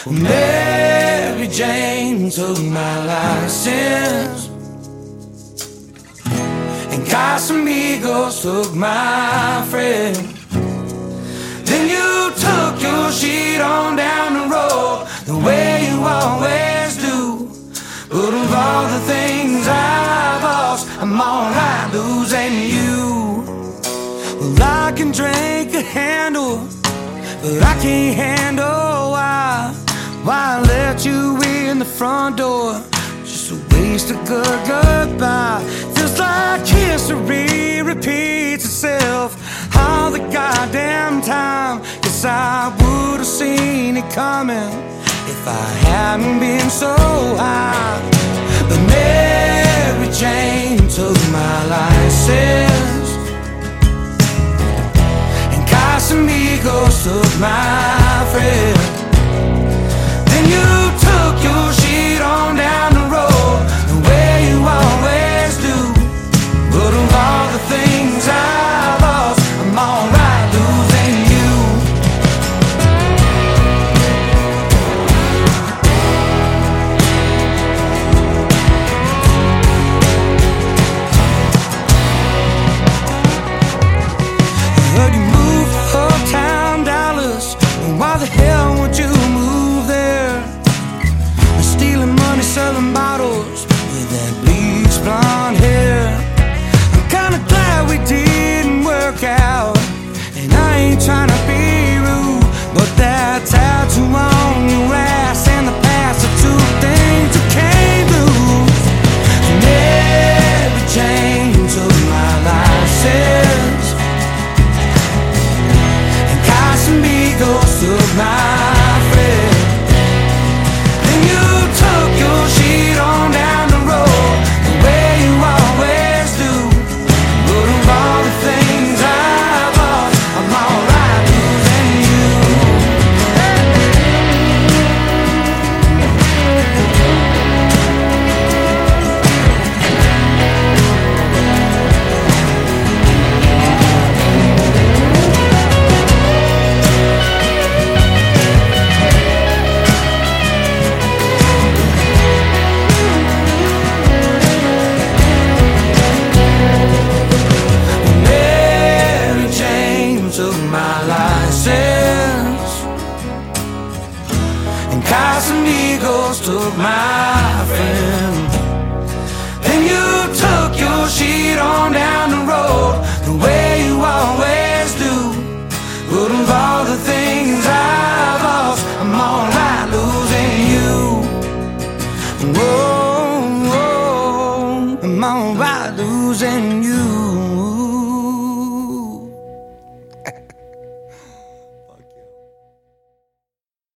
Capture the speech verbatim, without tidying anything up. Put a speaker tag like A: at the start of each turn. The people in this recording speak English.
A: Mary Jane took my license, and Casamigos took my friend. Then you took your sheet on down the road, the way you always do. But of all the things I've lost, I'm alright losing you. Well, I can drink a handle, but I can't handle why Why I let you in the front door, just a waste of good goodbye. Feels like history repeats itself all the goddamn time. Guess I would've seen it coming if I hadn't been so high. But Mary Jane took my license, and Casamigos took my friend. Then you took your sheet on down the road, the way you always do. But of all the things I lost, I'm alright losing you. I heard you move uptown Dallas, and why the hell would you move there? Stealing money, selling bottles with that bleached blonde hair. I'm kinda glad we didn't work out, and I ain't trying to be rude, but that tattoo on your ass and the past are two things you can't lose. Mary Jane took my license, and Casamigos took my friend. Then you took your sheet on down the road, the way you always do. But of all the things I've lost, I'm alright losing you. Mary Jane took my license, and Casamigos took my friend. Then you took your sheet on down the road, the way you always do. But of all the things I've lost, I'm alright losing you. Whoa, whoa, I'm alright losing you.